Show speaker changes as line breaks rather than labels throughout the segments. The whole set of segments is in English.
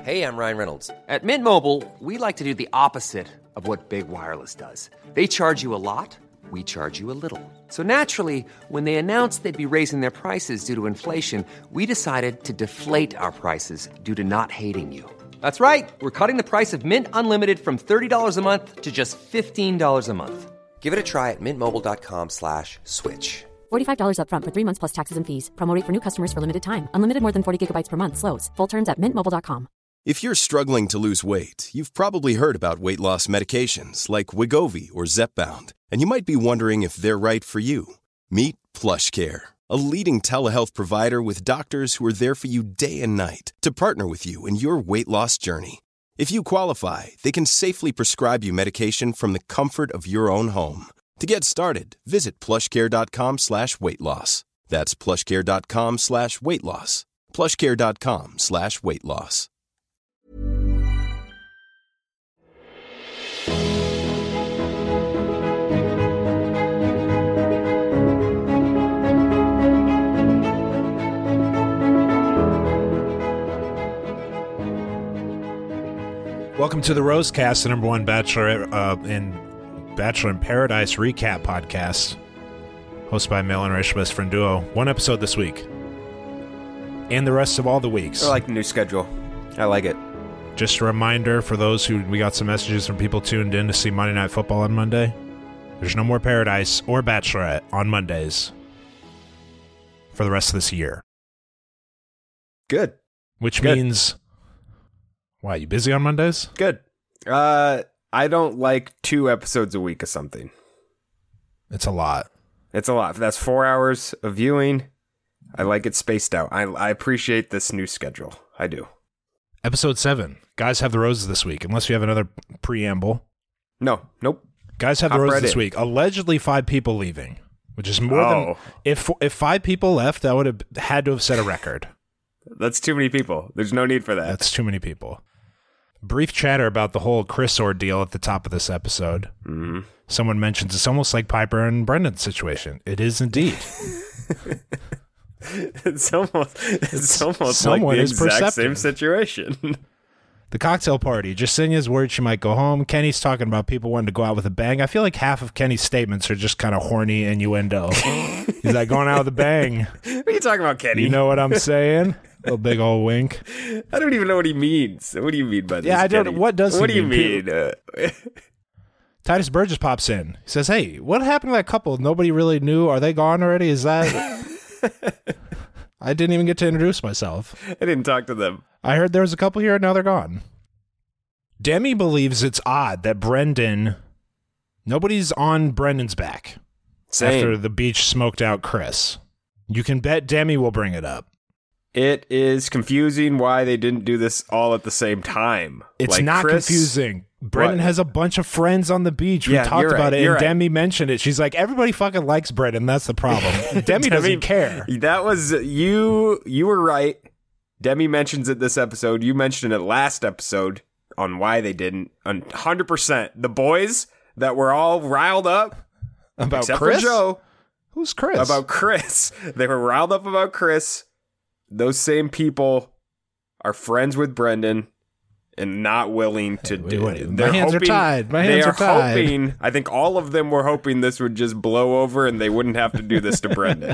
Hey, I'm Ryan Reynolds. At Mint Mobile, we like to do the opposite of what Big Wireless does. They charge you a lot, we charge you a little. So naturally, when they announced they'd be raising their prices due to inflation, we decided to deflate our prices due to not hating you. That's right. We're cutting the price of Mint Unlimited from $30 a month to just $15 a month. Give it a try at mintmobile.com/switch.
$45 up front for 3 months plus taxes and fees. Promo rate for new customers for limited time. Unlimited more than 40 gigabytes per month. Slows full terms at mintmobile.com.
If you're struggling to lose weight, you've probably heard about weight loss medications like Wegovy or Zepbound, and you might be wondering if they're right for you. Meet PlushCare, a leading telehealth provider with doctors who are there for you day and night to partner with you in your weight loss journey. If you qualify, they can safely prescribe you medication from the comfort of your own home. To get started, visit plushcare.com/weightloss. That's plushcare.com/weightloss. plushcare.com/weightloss.
Welcome to the Rosecast, the number one Bachelor in Paradise recap podcast, hosted by Mel and Rachel's best friend duo. One episode this week, and the rest of all the weeks.
I like the new schedule. I like it.
Just a reminder for those who we got some messages from people tuned in to see Monday Night Football on Monday. There's no more Paradise or Bachelorette on Mondays for the rest of this year.
Good.
Which means, why, you busy on Mondays?
Good. I don't like 2 episodes a week of something.
It's a lot.
It's a lot. That's 4 hours of viewing. I like it spaced out. I appreciate this new schedule. I do.
Episode 7. Guys Have the Roses this week, unless you have another preamble.
No. Nope.
Guys Have the Roses this week. Allegedly 5 people leaving, which is more than... If 5 people left, that would have had to have set a record.
That's too many people. There's no need for that.
That's too many people. Brief chatter about the whole Chris ordeal at the top of this episode.
Mm-hmm.
Someone mentions it's almost like Piper and Brendan's situation. It is indeed.
It's almost
someone
like the
is
exact
perceptive.
same situation.
The cocktail party. Jasinia's worried she might go home. Kenny's talking about people wanting to go out with a bang. I feel like half of Kenny's statements are just kind of horny innuendo. He's like, going out with a bang.
What are you talking about, Kenny?
You know what I'm saying? A big old wink.
I don't even know what he means. What do you mean by this?
Yeah, I don't.
Kenny?
What does he
What do you
mean?
mean?
Titus Burgess pops in. He says, "Hey, what happened to that couple? Nobody really knew. Are they gone already? Is that?" I didn't even get to introduce myself.
I didn't talk to them.
I heard there was a couple here, and now they're gone. Demi believes it's odd that nobody's on Brendan's back.
Same.
After the beach smoked out Chris. You can bet Demi will bring it up.
It is confusing why they didn't do this all at the same time.
It's
like
not
Chris,
confusing. Brendan has a bunch of friends on the beach. We talked about it, and Demi mentioned it. She's like, everybody fucking likes Brendan. That's the problem. Demi doesn't care.
That was, you were right. Demi mentions it this episode. You mentioned it last episode on why they didn't. 100%. The boys that were all riled up.
About
except
Chris?
for Joe.
Who's Chris?
About Chris. They were riled up about Chris. Those same people are friends with Brendan and not willing to do it.
My hands are tied. My hands are tied.
Hoping, I think all of them were hoping this would just blow over and they wouldn't have to do this to Brendan.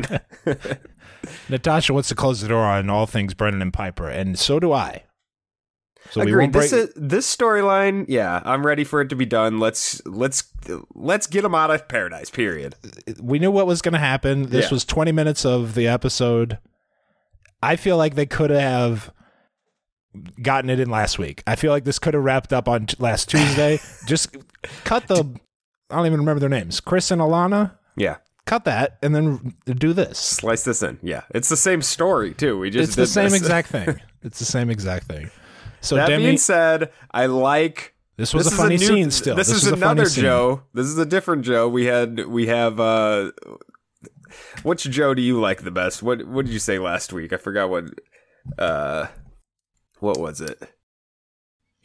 Natasha wants to close the door on all things Brendan and Piper, and so do I. So
Agreed. This storyline, yeah, I'm ready for it to be done. Let's get them out of Paradise, period.
We knew what was going to happen. This was 20 minutes of the episode. I feel like they could have gotten it in last week. I feel like this could have wrapped up on last Tuesday. Just cut the... I don't even remember their names. Chris and Alana?
Yeah.
Cut that and then do this.
Slice this in. Yeah. It's the same story, too.
It's the same exact thing. It's the same exact thing. So
that
Demi,
being said, I like...
This was a funny scene still.
This is another Joe. This is a different Joe. We have... Which Joe do you like the best? What did you say last week? I forgot what was it?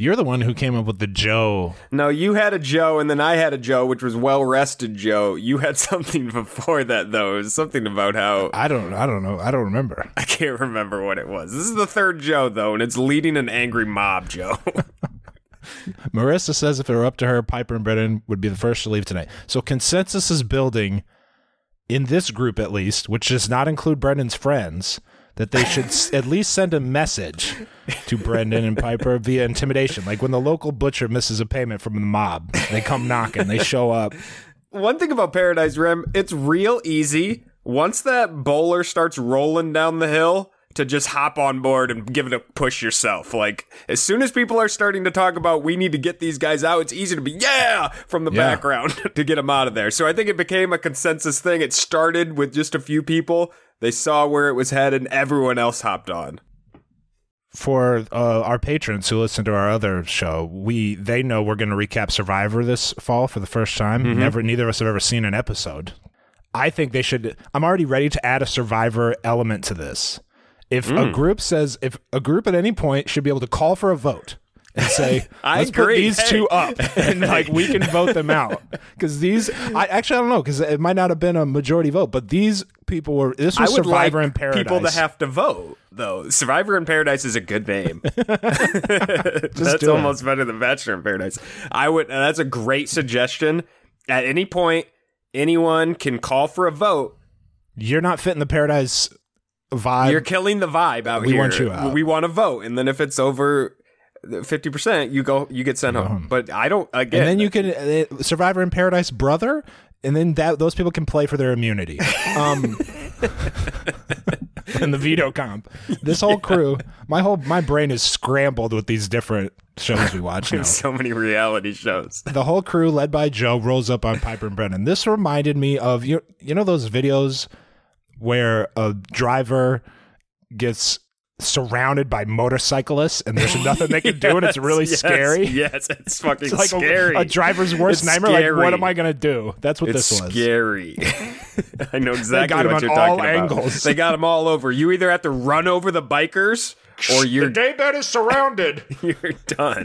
You're the one who came up with the Joe.
No, you had a Joe, and then I had a Joe, which was well-rested Joe. You had something before that, though. It was something about how...
I don't know. I don't remember.
I can't remember what it was. This is the third Joe, though, and it's leading an angry mob, Joe.
Marissa says if it were up to her, Piper and Brennan would be the first to leave tonight. So consensus is building, in this group at least, which does not include Brennan's friends, that they should at least send a message to Brendan and Piper via intimidation. Like when the local butcher misses a payment from the mob, they come knocking, they show up.
One thing about Paradise Rim, it's real easy. Once that bowler starts rolling down the hill, to just hop on board and give it a push yourself. Like, as soon as people are starting to talk about we need to get these guys out, it's easy to be, from the background to get them out of there. So I think it became a consensus thing. It started with just a few people. They saw where it was headed, and everyone else hopped on.
For our patrons who listen to our other show, they know we're going to recap Survivor this fall for the first time.
Mm-hmm.
Neither of us have ever seen an episode. I think they should. I'm already ready to add a Survivor element to this. If a group at any point should be able to call for a vote and say, let's put these two up and like we can vote them out. Because I don't know, because it might not have been a majority vote, but these people this was Survivor in Paradise.
People to have to vote, though. Survivor in Paradise is a good name. That's almost better than Bachelor in Paradise. That's a great suggestion. At any point, anyone can call for a vote.
You're not fitting the Paradise vibe.
You're killing the vibe out here.
We want you out.
We want to vote, and then if it's over 50%, you get sent home. But I don't. Again,
and then you can Survivor in Paradise brother, and then those people can play for their immunity. In the veto comp, this whole crew, my brain is scrambled with these different shows we watch now.
So many reality shows.
The whole crew, led by Joe, rolls up on Piper and Brennan. This reminded me of you know those videos where a driver gets surrounded by motorcyclists and there's nothing they can do and it's really scary.
Yes, it's fucking
it's like
scary.
A driver's worst nightmare.
Scary.
Like, what am I going to do? That's what this was.
Scary. I know exactly what you're
all
talking
angles.
about. They got them all over. You either have to run over the bikers or you're...
The daybed is surrounded.
You're done.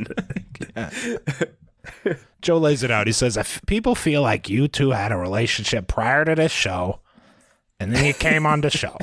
Joe lays it out. He says, if people feel like you two had a relationship prior to this show, and then you came on the show.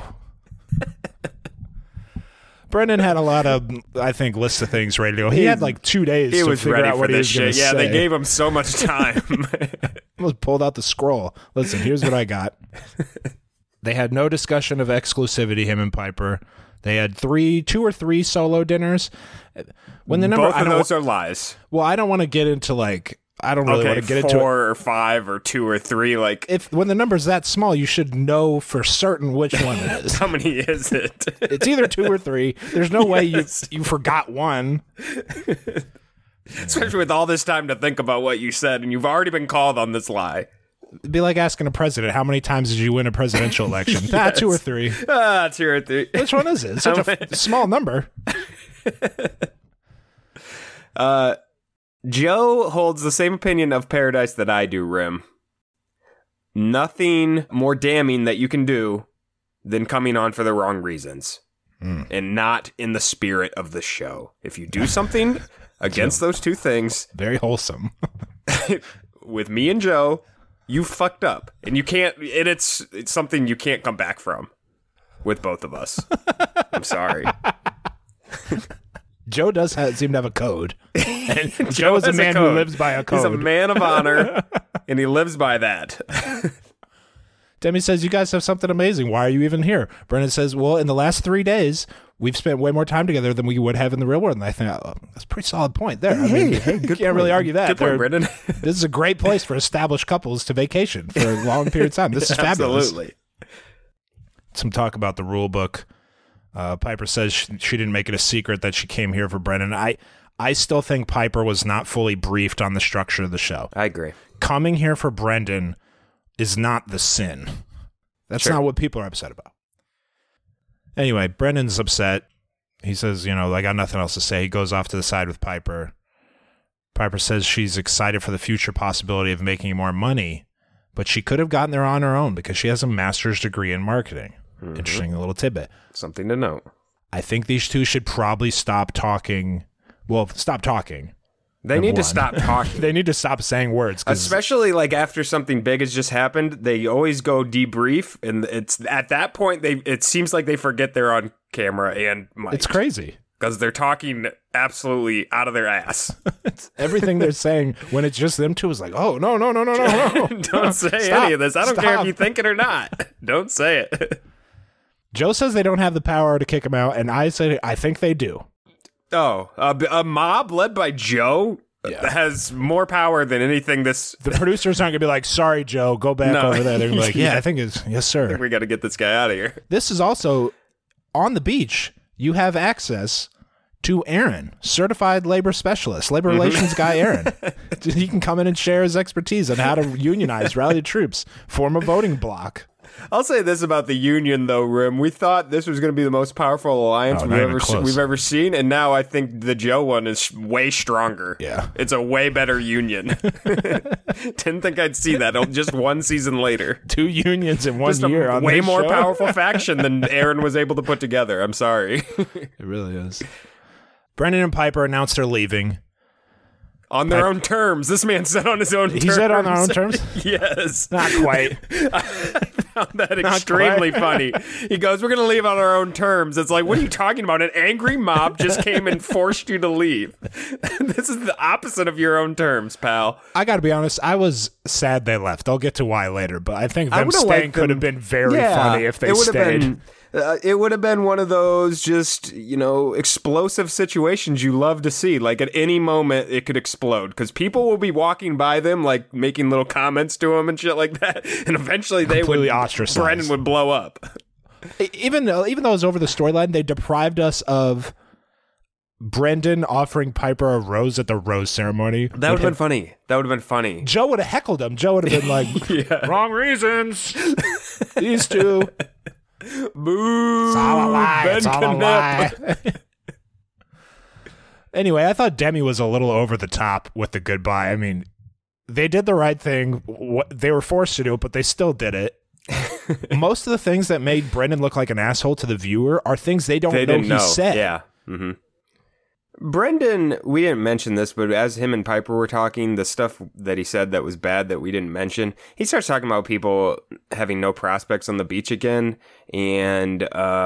Brendan had a lot of, I think, lists of things ready to go. He had like 2 days to figure out what he was going to say.
Yeah, they gave him so much time.
Almost pulled out the scroll. Listen, here's what I got. They had no discussion of exclusivity, him and Piper. They had 2 or 3 solo dinners. When the number,
both of those are lies.
Well, I don't want to get into like, I don't really want to get into
4 or 5 or 2 or 3. Like,
when the number's that small, you should know for certain which one it is.
How many is it?
It's either 2 or 3. There's no way you forgot one.
Especially with all this time to think about what you said, and you've already been called on this lie.
It'd be like asking a president, how many times did you win a presidential election?
Yes.
2 or 3.
2 or 3.
Which one is it? It's such a small number.
Joe holds the same opinion of Paradise that I do, Rim. Nothing more damning that you can do than coming on for the wrong reasons. And not in the spirit of the show. If you do something against those 2 things...
Very wholesome.
with me and Joe, you fucked up. And you can't... And it's something you can't come back from. With both of us. I'm sorry.
Joe does seem to have a code. And Joe is a man who lives by a code.
He's a man of honor, and he lives by that.
Demi says, you guys have something amazing. Why are you even here? Brennan says, well, in the last 3 days, we've spent way more time together than we would have in the real world. And I think, that's a pretty solid point there.
Hey,
good can't really argue that.
Good point, Brendan.
This is a great place for established couples to vacation for a long period of time. This is fabulous.
Absolutely.
Some talk about the rule book. Piper says she didn't make it a secret that she came here for Brendan. I still think Piper was not fully briefed on the structure of the show.
I agree.
Coming here for Brendan is not the sin. That's not what people are upset about. Anyway, Brendan's upset. He says, I got nothing else to say. He goes off to the side with Piper. Piper says she's excited for the future possibility of making more money, but she could have gotten there on her own because she has a master's degree in marketing. Mm-hmm. Interesting little tidbit.
Something to note.
I think these two should probably stop talking Well, stop talking.
They need to
one.
stop talking.
They need to stop saying words.
Especially like after something big has just happened, they always go debrief, and it's at that point it seems like they forget they're on camera and mic.
It's crazy.
Because they're talking absolutely out of their ass.
Everything they're saying when it's just them two is like, oh, no.
Don't say any of this. I don't care if you think it or not. Don't say it.
Joe says they don't have the power to kick him out, and I say I think they do.
Oh, a mob led by Joe has more power than anything this...
The producers aren't going to be like, sorry, Joe, go back over there. They're going to be like, yeah, I think it's... Yes, sir.
I think we got to get this guy out of here.
This is also, on the beach, you have access to Aaron, certified labor specialist, labor relations guy Aaron. He can come in and share his expertise on how to unionize, rally the troops, form a voting bloc.
I'll say this about the Union, though, Rim. We thought this was going to be the most pourful alliance we've ever seen, and now I think the Joe one is way stronger.
Yeah.
It's a way better union. Didn't think I'd see that just one season later.
2 unions in 1 year on
way
this
more
show.
powerful faction than Aaron was able to put together. I'm sorry.
It really is. Brendan and Piper announced they're leaving.
On their own terms. This man said on his own terms.
He said on their own terms?
Yes.
Not quite.
I found that extremely funny. He goes, we're going to leave on our own terms. It's like, what are you talking about? An angry mob just came and forced you to leave. This is the opposite of your own terms, pal.
I got to be honest, I was sad they left. I'll get to why later, but I think them staying could have been very funny if they stayed.
It would have been one of those just, explosive situations you love to see. Like at any moment it could explode because people will be walking by them, like making little comments to them and shit like that. And eventually Brendan would blow up.
Even though it was over the storyline, they deprived us of Brendan offering Piper a rose at the rose ceremony.
That would have been funny.
Joe would have heckled him. Joe would have been like, wrong reasons. These two.
Boo!
It's all a lie. It's all a lie. Anyway, I thought Demi was a little over the top with the goodbye. I mean, they did the right thing. They were forced to do it, but they still did it. Most of the things that made Brendan look like an asshole to the viewer are things they didn't know he said.
Yeah. Mm-hmm. Brendan, we didn't mention this, but as him and Piper were talking, the stuff that he said that was bad that we didn't mention, he starts talking about people having no prospects on the beach again, and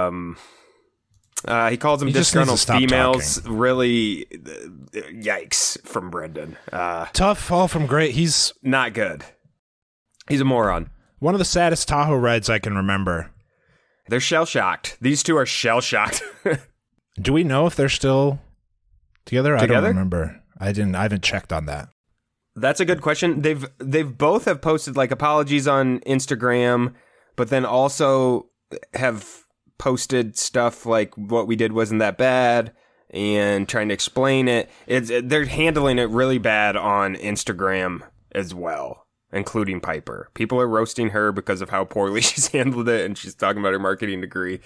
he calls them disgruntled females. Talking. Really, yikes from Brendan.
Tough fall from great. He's
not good. He's a moron.
One of the saddest Tahoe rides I can remember.
They're shell-shocked. These two are shell-shocked.
Do we know if they're still... Together? I don't remember. I haven't checked on that.
That's a good question. They've both have posted like apologies on Instagram, but then also have posted stuff like what we did wasn't that bad and trying to explain it. They're handling it really bad on Instagram as well, including Piper. People are roasting her because of how poorly she's handled it, and she's talking about her marketing degree.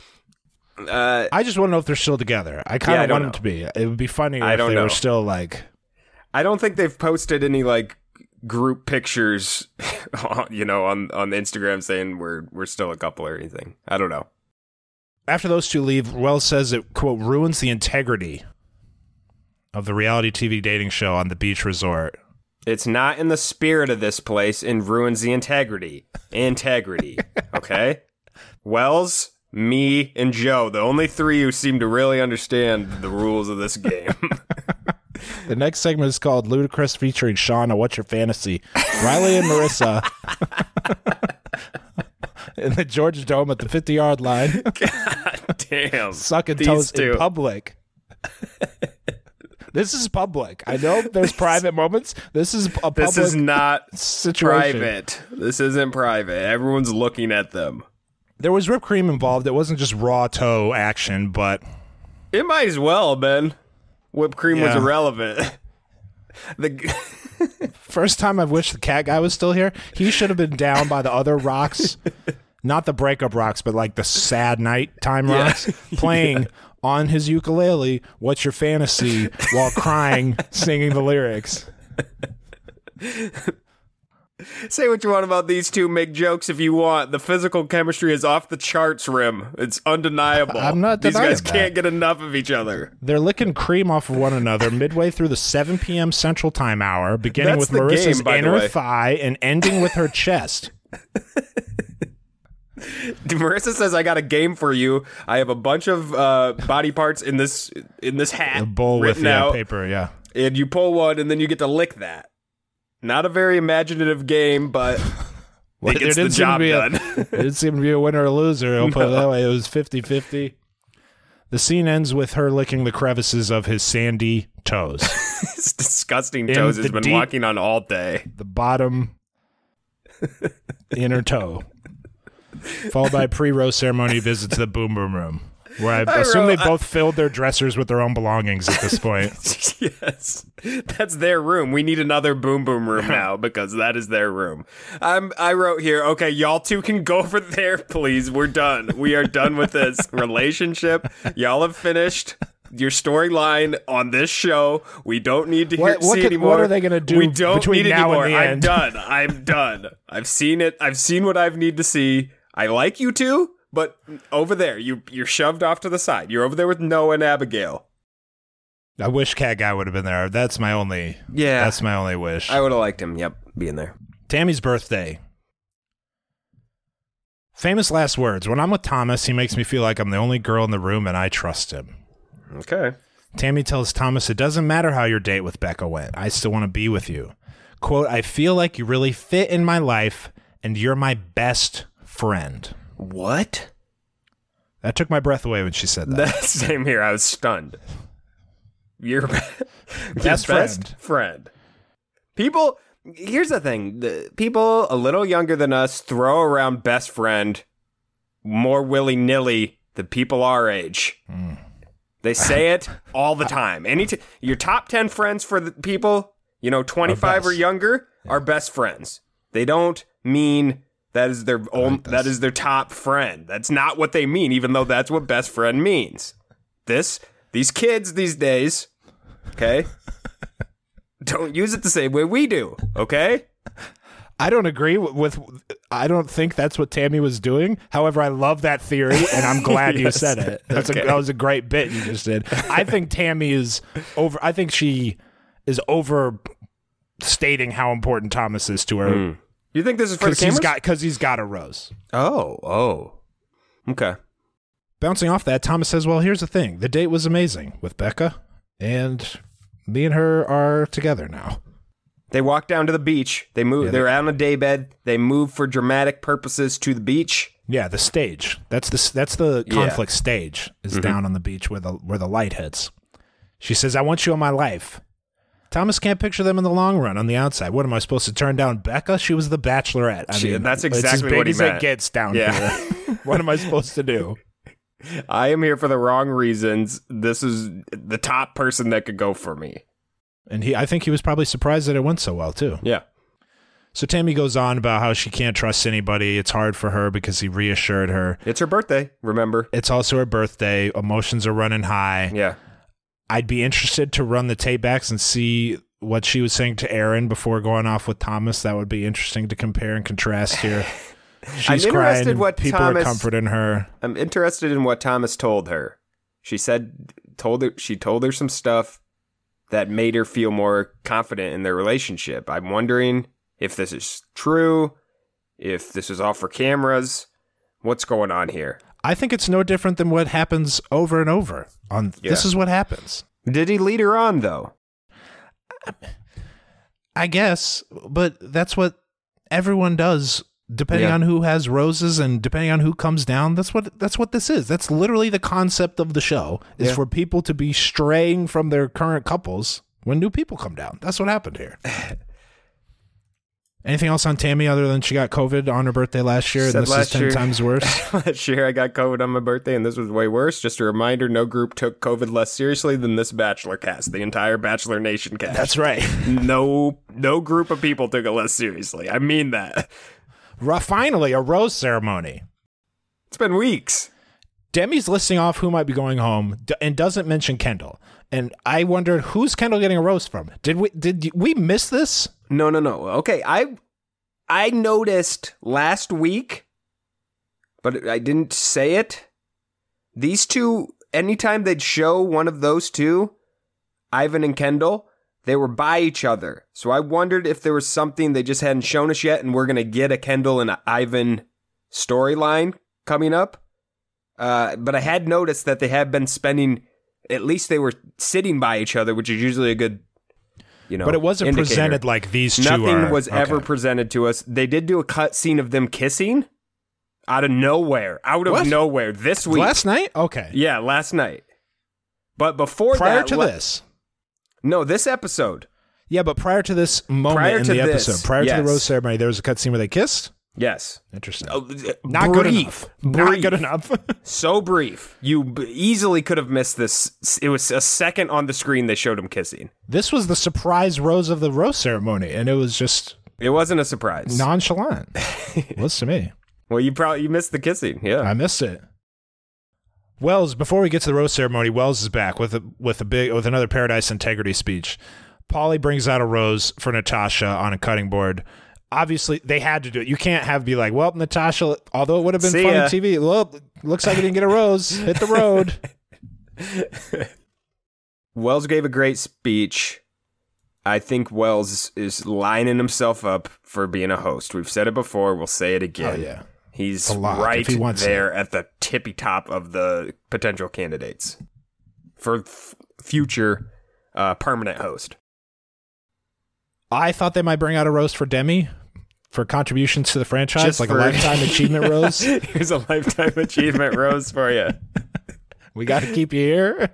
I just want to know if they're still together. I kind of want them to be. It would be funny if they were still like...
I don't think they've posted any like group pictures, on Instagram saying we're still a couple or anything. I don't know.
After those two leave, Wells says it, quote, ruins the integrity of the reality TV dating show on the beach resort.
It's not in the spirit of this place and ruins the integrity. Integrity. Okay? Wells... Me and Joe, the only 3 who seem to really understand the rules of this game.
The next segment is called Ludacris featuring Shauna, What's Your Fantasy? Riley and Marissa in the Georgia Dome at the 50-yard line.
God damn.
Sucking toes in public. This is public. I know there's private moments. This is a public
situation. This is not
situation.
Private. This isn't private. Everyone's looking at them.
There was whipped cream involved. It wasn't just raw toe action, but...
It might as well have been. Whipped cream was irrelevant.
First time I've wished the cat guy was still here. He should have been down by the other rocks. Not the breakup rocks, but like the sad nighttime rocks. Playing on his ukulele, What's Your Fantasy, while crying, singing the lyrics.
Say what you want about these two. Make jokes if you want. The physical chemistry is off the charts, Rim. It's undeniable.
I'm not
These
denying
guys
that.
can't get enough of each other.
They're licking cream off of one another midway through the 7 p.m. Central Time hour, beginning
That's
with
the
Marissa's
game, by the
inner
way.
thigh and ending with her chest.
Marissa says, "I got a game for you. I have a bunch of body parts in this hat,
A bowl with
written out,
paper, yeah.
and you pull one, and then you get to lick that. Not a very imaginative game, but it gets the job done.
It didn't seem to be a winner or loser. I'll put it that way. It was 50-50. The scene ends with her licking the crevices of his sandy toes.
His disgusting
In
toes
the
has been
deep-
walking on all day.
The bottom inner toe. Followed by a pre-rose ceremony visit to the Boom Boom Room, where I assume they both filled their dressers with their own belongings at this point.
Yes, that's their room. We need another Boom Boom Room now because that is their room. I wrote here, okay, y'all two can go over there, please. We're done. We are done with this relationship. Y'all have finished your storyline on this show. We don't need to see anymore.
What are they going to do
We don't
between
need
now
anymore.
and the end?
I'm done. I've seen it. I've seen what I need to see. I like you two, but over there, you're shoved off to the side. You're over there with Noah and Abigail.
I wish Cat Guy would have been there. That's my only wish.
I would have liked him, being there.
Tammy's birthday. Famous last words. When I'm with Thomas, he makes me feel like I'm the only girl in the room and I trust him.
Okay.
Tammy tells Thomas, it doesn't matter how your date with Becca went. I still want to be with you. Quote, I feel like you really fit in my life and you're my best friend.
What?
That took my breath away when she said that.
Same here. I was stunned. Your
Best
friend. People, here's the thing. People a little younger than us throw around best friend more willy-nilly than people our age. They say it all the time. Your top 10 friends for the people, 25 or younger, are best friends. They don't mean that is their that is their top friend. That's not what they mean, even though that's what best friend means. These kids these days, okay, don't use it the same way we do, okay?
I don't agree with I don't think that's what Tammy was doing. However, I love that theory, and I'm glad you said it. That was a great bit you just did. I think Tammy is over. I think she is overstating how important Thomas is to her.
You think this is for the cameras?
Because he's got a rose.
Oh. Okay.
Bouncing off that, Thomas says, well, here's the thing. The date was amazing with Becca, and me and her are together now.
They walk down to the beach. They move. They're on a daybed. They move for dramatic purposes to the beach.
Yeah, the stage. That's the conflict stage is down on the beach where the light hits. She says, I want you in my life. Thomas can't picture them in the long run on the outside. What am I supposed to turn down Becca? She was the Bachelorette. I mean,
that's exactly
what
he
as
meant.
it gets down here. What am I supposed to do?
I am here for the wrong reasons. This is the top person that could go for me.
And I think he was probably surprised that it went so well, too.
Yeah.
So Tammy goes on about how she can't trust anybody. It's hard for her because he reassured her.
It's her birthday, remember?
It's also her birthday. Emotions are running high.
Yeah.
I'd be interested to run the tape backs and see what she was saying to Aaron before going off with Thomas. That would be interesting to compare and contrast here. She's crying and people are comforting her.
I'm interested in what Thomas told her. She told her some stuff that made her feel more confident in their relationship. I'm wondering if this is true, if this is all for cameras. What's going on here?
I think it's no different than what happens over and over. This is what happens.
Did he lead her on, though?
I guess, but that's what everyone does, depending on who has roses and depending on who comes down. That's what this is. That's literally the concept of the show, is for people to be straying from their current couples when new people come down. That's what happened here. Anything else on Tammy other than she got COVID on her birthday last year, and this is 10 times worse?
Last year I got COVID on my birthday, and this was way worse. Just a reminder, no group took COVID less seriously than this Bachelor cast, the entire Bachelor Nation cast.
That's right.
No group of people took it less seriously. I mean that.
Finally, a rose ceremony.
It's been weeks.
Demi's listing off who might be going home and doesn't mention Kendall. And I wondered, who's Kendall getting a rose from? Did we miss this?
No. Okay, I noticed last week, but I didn't say it. These two, anytime they'd show one of those two, Ivan and Kendall, they were by each other. So I wondered if there was something they just hadn't shown us yet, and we're going to get a Kendall and Ivan storyline coming up. But I had noticed that they had been spending, at least they were sitting by each other, which is usually a good,
but it wasn't
indicator.
presented like these two
Nothing
are.
was ever presented to us. They did do a cut scene of them kissing out of nowhere. This week.
Last night? Okay.
Yeah, last night. But before
prior to this.
No, this episode.
Yeah, but prior to this moment in the episode, prior to the rose ceremony, there was a cutscene where they kissed?
Yes.
Interesting.
Not
good enough. Not good enough.
So brief. You easily could have missed this. It was a second on the screen they showed them kissing.
This was the surprise rose of the rose ceremony, and it was just...
It wasn't a surprise.
Nonchalant. It was to me.
Well, you missed the kissing. Yeah.
I missed it. Wells, before we get to the rose ceremony, Wells is back with another Paradise Integrity speech. Paulie brings out a rose for Natasha on a cutting board. Obviously, they had to do it. You can't be like, well, Natasha, although it would have been funny TV, well, looks like you didn't get a rose. Hit the road.
Wells gave a great speech. I think Wells is lining himself up for being a host. We've said it before. We'll say it again.
Oh, yeah.
He's right there at the tippy top of the potential candidates for future permanent host.
I thought they might bring out a rose for Demi for contributions to the franchise, a lifetime achievement rose.
Here's a lifetime achievement rose for you.
We got to keep you here.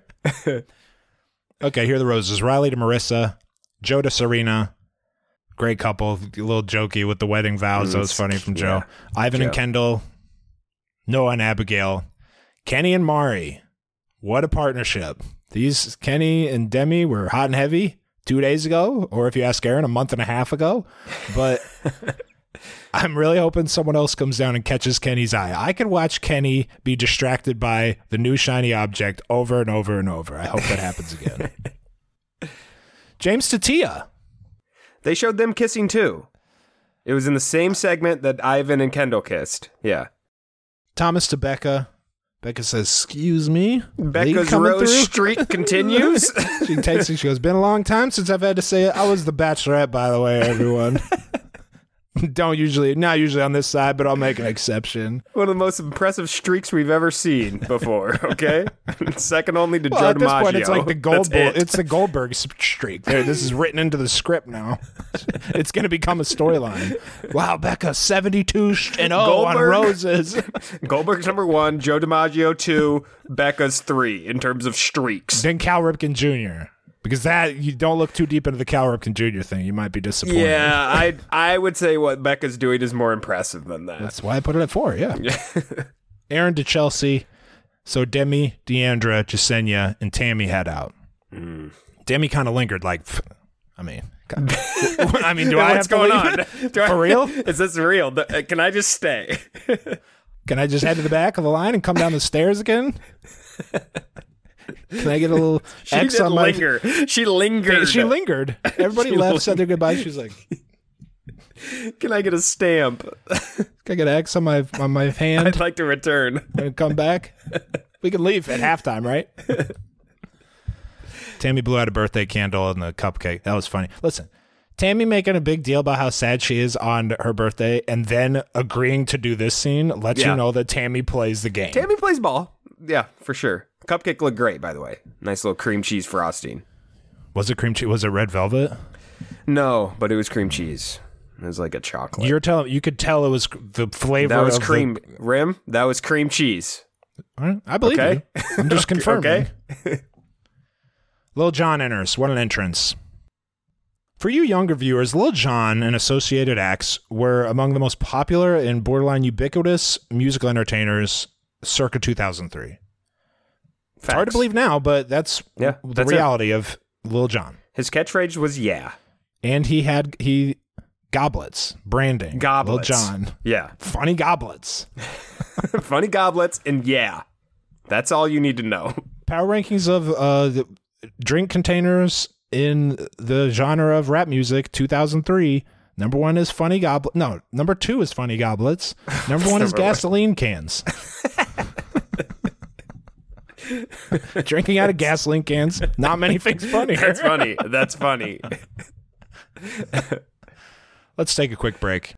Okay, here are the roses. Riley to Marissa, Joe to Serena. Great couple, a little jokey with the wedding vows. That was funny from Joe. Ivan and Kendall, Noah and Abigail, Kenny and Mari. What a partnership. These Kenny and Demi were hot and heavy 2 days ago, or if you ask Aaron, a month and a half ago. But I'm really hoping someone else comes down and catches Kenny's eye. I could watch Kenny be distracted by the new shiny object over and over and over. I hope that happens again. James to Tia.
They showed them kissing too. It was in the same segment that Ivan and Kendall kissed. Yeah.
Thomas to Becca. Becca says, excuse me.
Becca's rose streak continues.
She takes it. She goes, been a long time since I've had to say it. I was the Bachelorette, by the way, everyone. Not usually on this side, but I'll make an exception.
One of the most impressive streaks we've ever seen before, okay? Second only to Joe DiMaggio.
At this point, it's like it's the Goldberg streak. This is written into the script now. It's going to become a storyline. Wow, Becca, 72-0 on roses.
Goldberg's number 1, Joe DiMaggio 2, Becca's 3 in terms of streaks.
Then Cal Ripken Jr., because you don't look too deep into the Cal Ripken Jr. thing. You might be disappointed.
Yeah, I would say what Becca's doing is more impressive than that.
That's why I put it at 4, yeah. Aaron to Chelsea. So Demi, Deandra, Jasenia, and Tammy head out. Demi kind of lingered do I
what's going on?
For real?
Is this real? Can I just stay?
Can I just head to the back of the line and come down the stairs again? Can I get a little X on my...
She lingered.
She lingered. Everybody left, said their goodbyes. She was like...
Can I get a stamp?
Can I get an X on my hand?
I'd like to return.
And come back? We can leave at halftime, right? Tammy blew out a birthday candle in the cupcake. That was funny. Listen, Tammy making a big deal about how sad she is on her birthday and then agreeing to do this scene lets you know that Tammy plays the game.
Tammy plays ball. Yeah, for sure. Cupcake looked great, by the way. Nice little cream cheese frosting.
Was it cream cheese? Was it red velvet?
No, but it was cream cheese. It was like a chocolate.
You could tell it was the flavor.
That was cream rim. That was cream cheese.
I believe you. I'm just confirming.
Okay.
Lil Jon enters. What an entrance. For you younger viewers, Lil Jon and associated acts were among the most popular and borderline ubiquitous musical entertainers circa 2003. It's hard to believe now, but that's the reality of Lil Jon.
His catchphrase was "yeah,"
and he goblets branding.
Goblets,
Lil Jon.
Yeah,
funny goblets,
funny goblets, and yeah, that's all you need to know.
Power rankings of the drink containers in the genre of rap music 2003. Number 1 is funny goblet. No, number 2 is funny goblets. Number 1 is gasoline cans. Drinking out of gasoline cans. Not many things funnier.
That's funny. That's funny.
Let's take a quick break.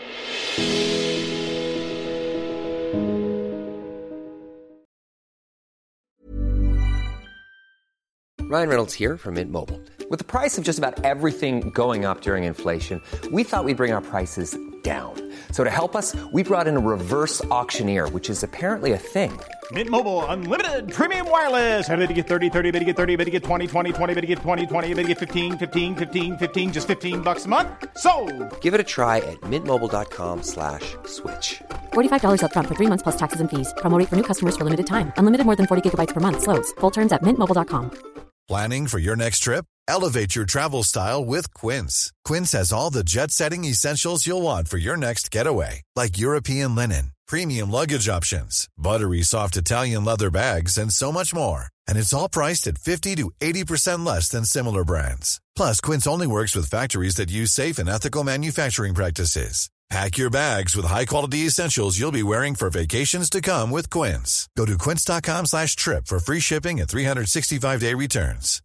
Ryan Reynolds here from Mint Mobile. With the price of just about everything going up during inflation, we thought we'd bring our prices down. So to help us, we brought in a reverse auctioneer, which is apparently a thing.
Mint Mobile Unlimited Premium Wireless. How to get 30, 30, bit to get 30, bit to get 20, 20, 20, bit to get 20, 20, bit to get 15, 15, 15, 15, just $15 a month? Sold!
Give it a try at mintmobile.com/switch.
$45 up front for 3 months plus taxes and fees. Promo rate for new customers for limited time. Unlimited more than 40 gigabytes per month. Slows full terms at mintmobile.com.
Planning for your next trip? Elevate your travel style with Quince. Quince has all the jet-setting essentials you'll want for your next getaway, like European linen, premium luggage options, buttery soft Italian leather bags, and so much more. And it's all priced at 50 to 80% less than similar brands. Plus, Quince only works with factories that use safe and ethical manufacturing practices. Pack your bags with high-quality essentials you'll be wearing for vacations to come with Quince. Go to quince.com/trip for free shipping and 365-day returns.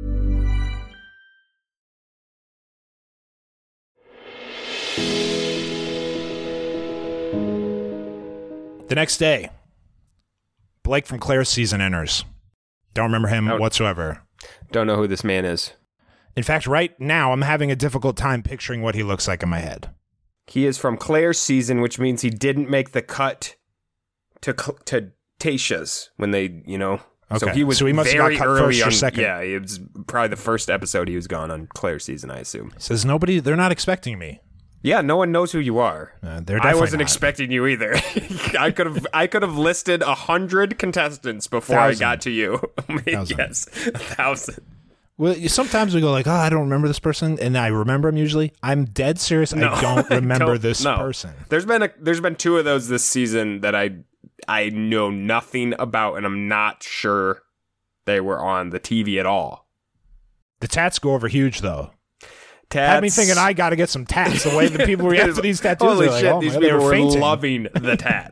The next day, Blake from Claire's season enters. Don't remember him whatsoever.
Don't know who this man is.
In fact, right now, I'm having a difficult time picturing what he looks like in my head.
He is from Claire's season, which means he didn't make the cut to Tayshia's when they, Okay.
So he must have got cut
early
first or
on,
second.
Yeah, it was probably the first episode he was gone on Claire's season, I assume.
Says they're not expecting me.
Yeah, no one knows who you are.
I
wasn't expecting you either. I could have listed 100 contestants before
1,000.
I got to you.
1,000.
Yes, 1,000.
Well, sometimes we go like, I don't remember this person, and I remember him usually. I'm dead serious.
No,
I don't remember this person.
There's been 2 of those this season that I know nothing about, and I'm not sure they were on the TV at all.
The tats go over huge, though.
Tats.
Had me thinking I got to get some tats. The way the people react to these tattoos.
Holy
like,
shit, these
God, they
people were
fainting.
loving the tat.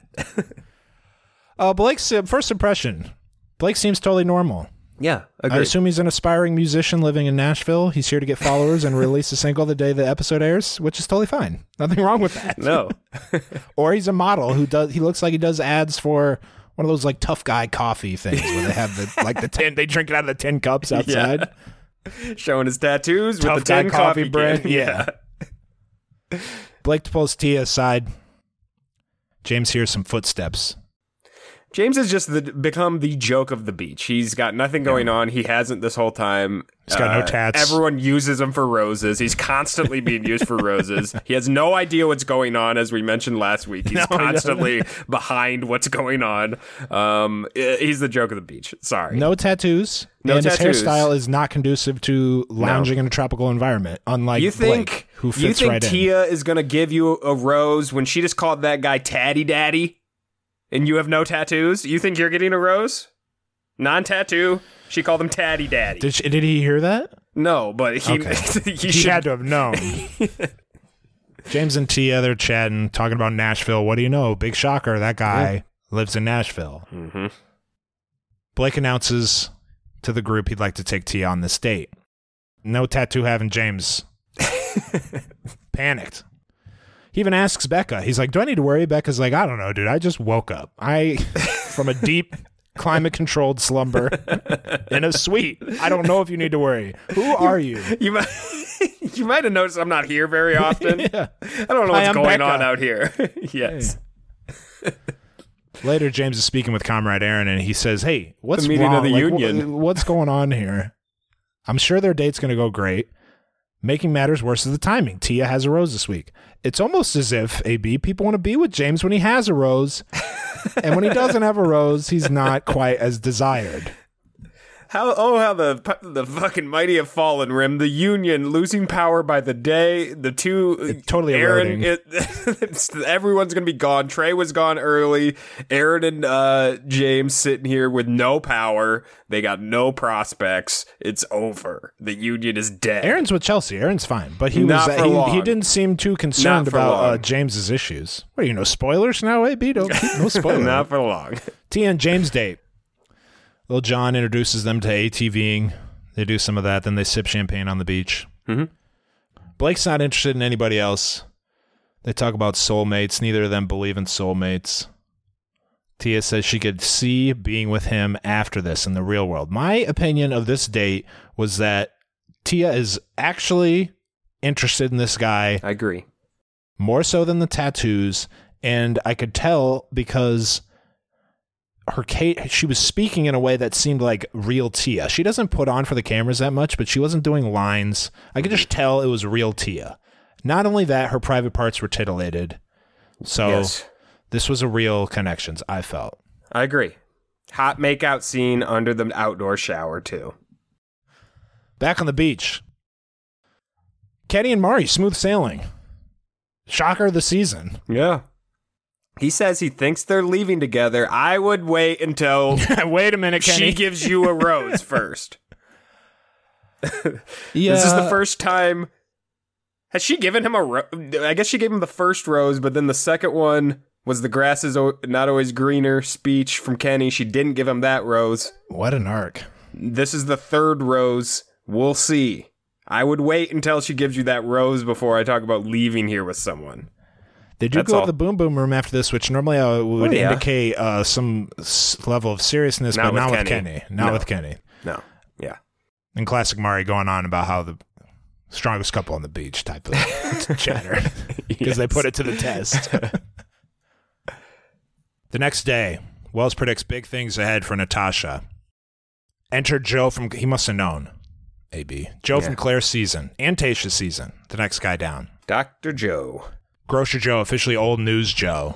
Blake's first impression. Blake seems totally normal.
Yeah,
I assume he's an aspiring musician living in Nashville. He's here to get followers and release a single the day the episode airs, which is totally fine. Nothing wrong with that.
No.
Or he's a model he looks like he does ads for one of those like tough guy coffee things where they have the tin, they drink it out of the tin cups outside.
Yeah. Showing his tattoos
Tough
with the
guy
tin
coffee
coffee
brand.
can.
Yeah. Blake pulls Tia aside. James hears some footsteps.
James has just become the joke of the beach. He's got nothing going on. He hasn't this whole time.
He's got no tats.
Everyone uses him for roses. He's constantly being used for roses. He has no idea what's going on, as we mentioned last week. He's constantly behind what's going on. He's the joke of the beach. Sorry.
No tattoos.
No
and
tattoos.
his hairstyle is not conducive to lounging in a tropical environment, unlike Blake, who fits
you think
right in.
Tia is going to give you a rose when she just called that guy Tatty Daddy? And you have no tattoos? You think you're getting a rose? Non-tattoo. She called him Tatty Daddy.
Did he hear that?
No, but he
had to have known. James and Tia, they're chatting, talking about Nashville. What do you know? Big shocker. That guy lives in Nashville.
Mm-hmm.
Blake announces to the group he'd like to take Tia on this date. No tattoo having James. Panicked. He even asks Becca. He's like, do I need to worry? Becca's like, I don't know, dude. I just woke up. From a deep climate-controlled slumber in a suite. I don't know if you need to worry. Who are you?
You might have noticed I'm not here very often.
Yeah.
I don't know what's going on out here. Yes.
Later, James is speaking with Comrade Aaron, and he says, hey, what's
the meeting
wrong?
of the union.
What's going on here? I'm sure their date's going to go great. Making matters worse is the timing. Tia has a rose this week. It's almost as if, AB, people want to be with James when he has a rose. And when he doesn't have a rose, he's not quite as desired.
How the fucking mighty have fallen, Rim. The Union losing power by the day. The two
totally eroding.
Everyone's gonna be gone. Trey was gone early. Aaron and James sitting here with no power. They got no prospects. It's over. The Union is dead.
Aaron's with Chelsea. Aaron's fine, but he didn't seem too concerned about James's issues. What, no spoilers now, AB? Don't keep no spoilers.
Not for long.
Tia and James date. Lil Jon introduces them to ATVing. They do some of that. Then they sip champagne on the beach.
Mm-hmm.
Blake's not interested in anybody else. They talk about soulmates. Neither of them believe in soulmates. Tia says she could see being with him after this in the real world. My opinion of this date was that Tia is actually interested in this guy.
I agree.
More so than the tattoos. And I could tell because she was speaking in a way that seemed like real Tia. She doesn't put on for the cameras that much, but she wasn't doing lines. I could just tell it was real Tia. Not only that, her private parts were titillated. So yes. This was a real connections, I felt.
I agree. Hot makeout scene under the outdoor shower, too.
Back on the beach. Kenny and Mari, smooth sailing. Shocker of the season.
Yeah. He says he thinks they're leaving together. I would wait until
wait a minute, Kenny.
She gives you a rose first.
Yeah.
This is the first time. Has she given him a rose? I guess she gave him the first rose, but then the second one was the grass is not always greener speech from Kenny. She didn't give him that rose.
What an arc.
This is the third rose. We'll see. I would wait until she gives you that rose before I talk about leaving here with someone.
They do go to the boom boom room after this, which normally would indicate some level of seriousness, but not with Kenny. Not with Kenny.
No. Yeah.
And classic Mari going on about how the strongest couple on the beach type of chatter because they put it to the test. The next day, Wells predicts big things ahead for Natasha. Enter Joe from, he must have known, AB. Joe from Claire's season and Tayshia's season. The next guy down.
Dr. Joe.
Grocer Joe, officially Old News Joe.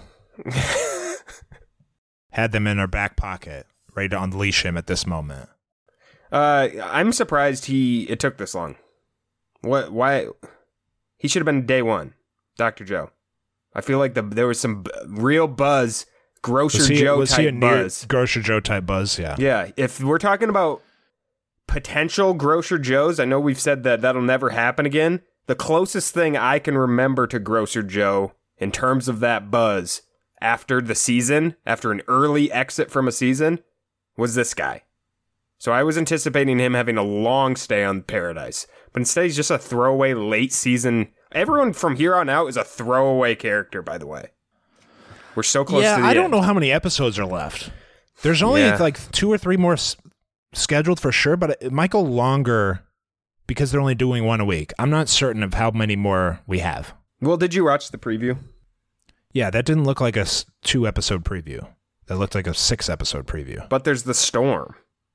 Had them in her back pocket, ready to unleash him at this moment.
I'm surprised it took this long. Why? He should have been day one, Dr. Joe. I feel like there was some real buzz, Grocer Joe type buzz.
Grocer Joe type buzz, yeah.
Yeah, if we're talking about potential Grocer Joes, I know we've said that that'll never happen again. The closest thing I can remember to Grocer Joe in terms of that buzz after the season, after an early exit from a season, was this guy. So I was anticipating him having a long stay on Paradise. But instead, he's just a throwaway late season. Everyone from here on out is a throwaway character, by the way. We're so close to the end.
I don't know how many episodes are left. There's only like 2 or 3 more scheduled for sure, but it might go longer because they're only doing one a week. I'm not certain of how many more we have.
Well, did you watch the preview?
Yeah, that didn't look like a 2-episode preview. That looked like a 6-episode preview.
But there's the storm.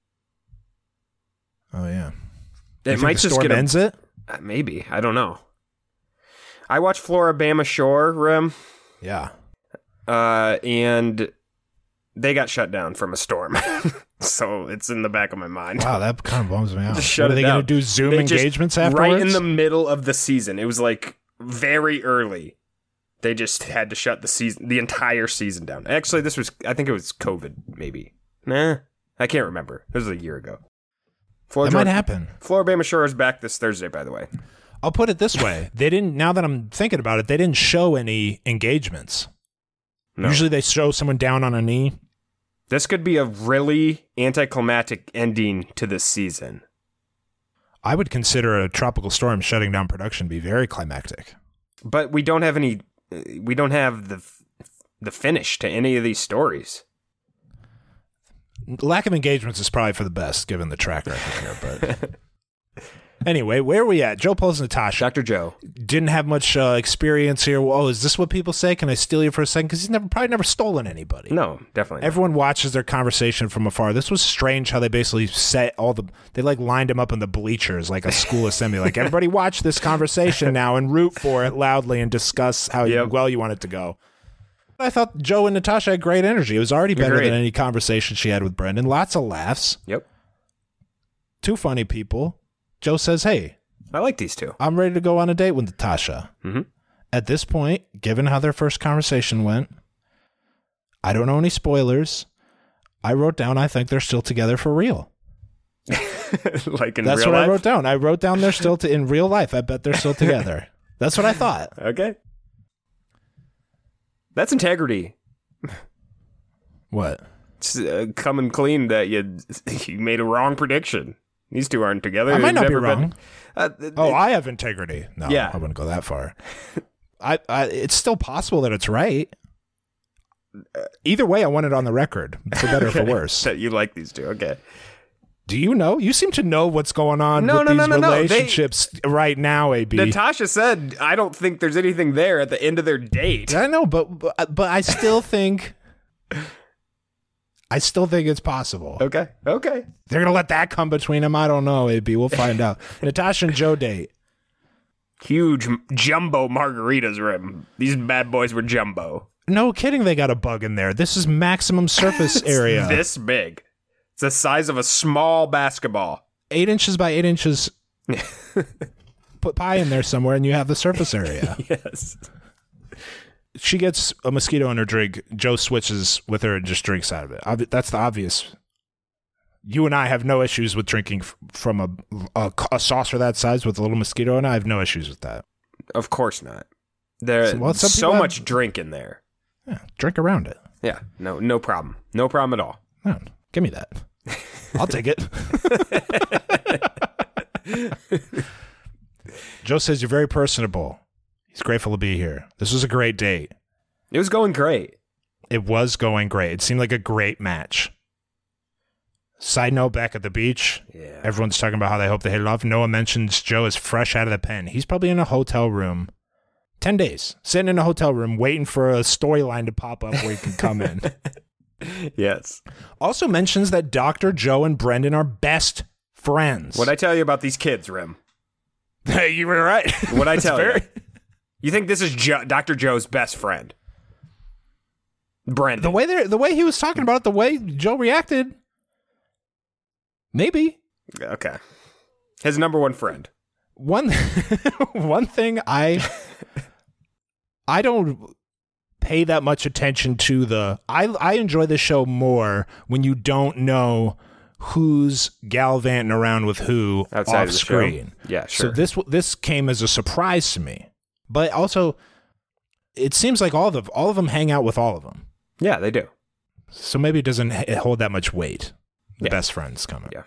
Oh, yeah.
It might just
get
ends it? Maybe. I don't know. I watched Floribama Shore, Rim.
Yeah.
And they got shut down from a storm. So it's in the back of my mind.
Wow, that kind of bums me out.
Just shut
Are they
going
to do Zoom engagements afterwards?
Right in the middle of the season. It was like very early. They just had to shut the entire season down. Actually, I think it was COVID, maybe. Nah, I can't remember. This was a year ago.
That might happen.
Floribama Shore is back this Thursday, by the way.
I'll put it this way. Now that I'm thinking about it, they didn't show any engagements. No. Usually they show someone down on a knee.
This could be a really anticlimactic ending to this season.
I would consider a tropical storm shutting down production be very climactic.
But we don't have the finish to any of these stories.
Lack of engagements is probably for the best, given the track record here. But anyway, where are we at? Joe pulls Natasha.
Dr. Joe.
Didn't have much experience here. Oh, is this what people say? Can I steal you for a second? Because he's probably never stolen anybody.
No, definitely not.
Everyone watches their conversation from afar. This was strange how they basically set they lined him up in the bleachers like a school assembly. Like, everybody watch this conversation now and root for it loudly and discuss how well you want it to go. I thought Joe and Natasha had great energy. It was already better than any conversation she had with Brendan. Lots of laughs.
Yep.
two funny people. Joe says, hey,
I like these two.
I'm ready to go on a date with Natasha.
Mm-hmm.
At this point, given how their first conversation went, I don't know any spoilers. I wrote down I think they're still together for real.
Like in
That's
real
what
life?
I wrote down. I wrote down they're still in real life. I bet they're still together. That's what I thought.
Okay. That's integrity.
What?
It's, coming clean that you made a wrong prediction. These two aren't together.
I might
They've
not be
never
wrong.
been-
I have integrity. No,
Yeah.
I wouldn't go that far. It's still possible that it's right. Either way, I want it on the record, for better or for worse.
That you like these two. Okay.
Do you know? You seem to know what's going on with these relationships right now, AB.
Natasha said, I don't think there's anything there at the end of their date.
I know, but I still think it's possible.
Okay.
They're gonna let that come between them. I don't know, AB. We'll find out. Natasha and Joe date.
Huge jumbo margaritas, Rim. These bad boys were jumbo.
No kidding, they got a bug in there. This is maximum surface area.
This big. It's the size of a small basketball.
8 inches by 8 inches. Put pie in there somewhere and you have the surface area.
Yes.
She gets a mosquito in her drink. Joe switches with her and just drinks out of it. That's the obvious. You and I have no issues with drinking from a saucer that size with a little mosquito in it. I have no issues with that.
Of course not. There's
Well, some
so
people
much drink in there.
Yeah, drink around it.
Yeah, no problem. No problem at all.
No, give me that. I'll take it. Joe says you're very personable. He's grateful to be here. This was a great date.
It was going great.
It was going great. It seemed like a great match. Side note, back at the beach, everyone's talking about how they hope they hit it off. Noah mentions Joe is fresh out of the pen. He's probably in a hotel room. 10 days, sitting in a hotel room, waiting for a storyline to pop up where he can come in.
Yes.
Also mentions that Dr. Joe and Brendan are best friends.
What'd I tell you about these kids, Rim?
Hey, you were right.
What'd I tell
very-
you? You think this is Dr. Joe's best friend? Brendan.
The way he was talking about it, the way Joe reacted, maybe.
Okay. His number one friend.
One thing I don't pay that much attention to I enjoy the show more when you don't know who's gallivanting around with who
Outside
off
of the
screen.
show. Yeah, sure.
So this came as a surprise to me. But also it seems like all of them hang out with all of them.
Yeah, they do.
So maybe it doesn't hold that much weight. The best friends coming.
Yeah.